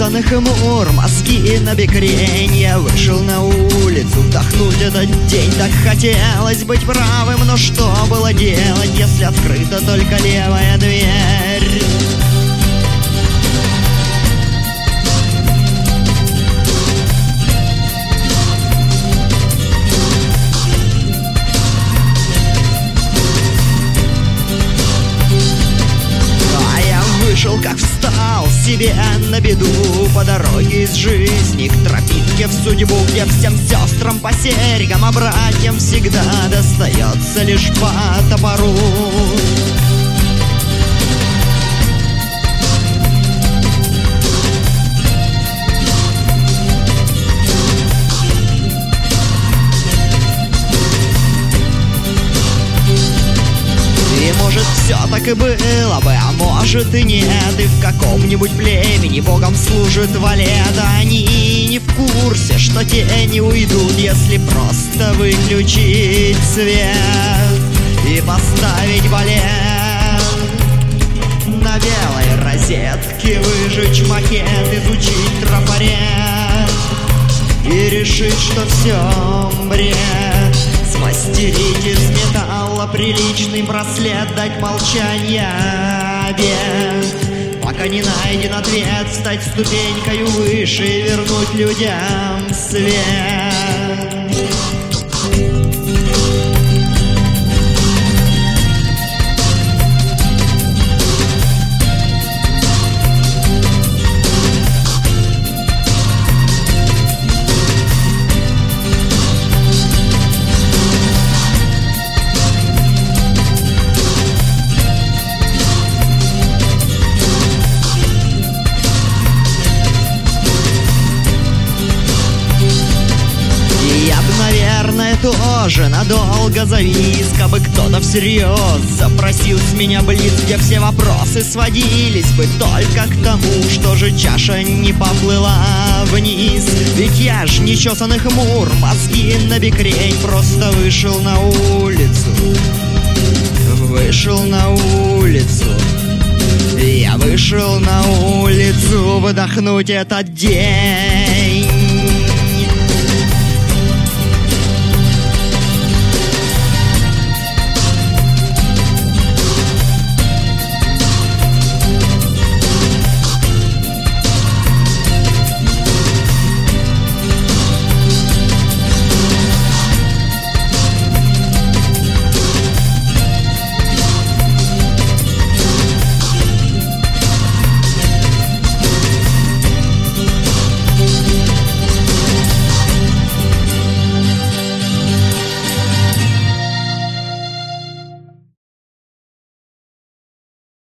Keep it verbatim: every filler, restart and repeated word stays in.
нечесанных мур, мозги на бекрень. Я вышел на улицу вдохнуть этот день. Так хотелось быть правым, но что было делать, если открыта только левая дверь? Вышел, как встал себе на беду, по дороге из жизни к тропинке в судьбу, где всем сестрам по серьгам, а братьям всегда достается лишь по топору. Может, все так и было бы, а может и нет. И в каком-нибудь племени богам служит валет. Они не в курсе, что тени уйдут, если просто выключить свет и поставить балет. На белой розетке выжечь макет, изучить трафарет и решить, что все бред. Смастерить из металла приличный браслет, дать молчание обет. Пока не найден ответ, встать ступенькою выше и вернуть людям свет. Тоже надолго завис, кабы кто-то всерьез запросил с меня блиц, где все вопросы сводились бы только к тому, что же чаша не поплыла вниз. Ведь я ж нечесанных мур, мозги на бекрень, просто вышел на улицу, вышел на улицу. Я вышел на улицу вдохнуть этот день.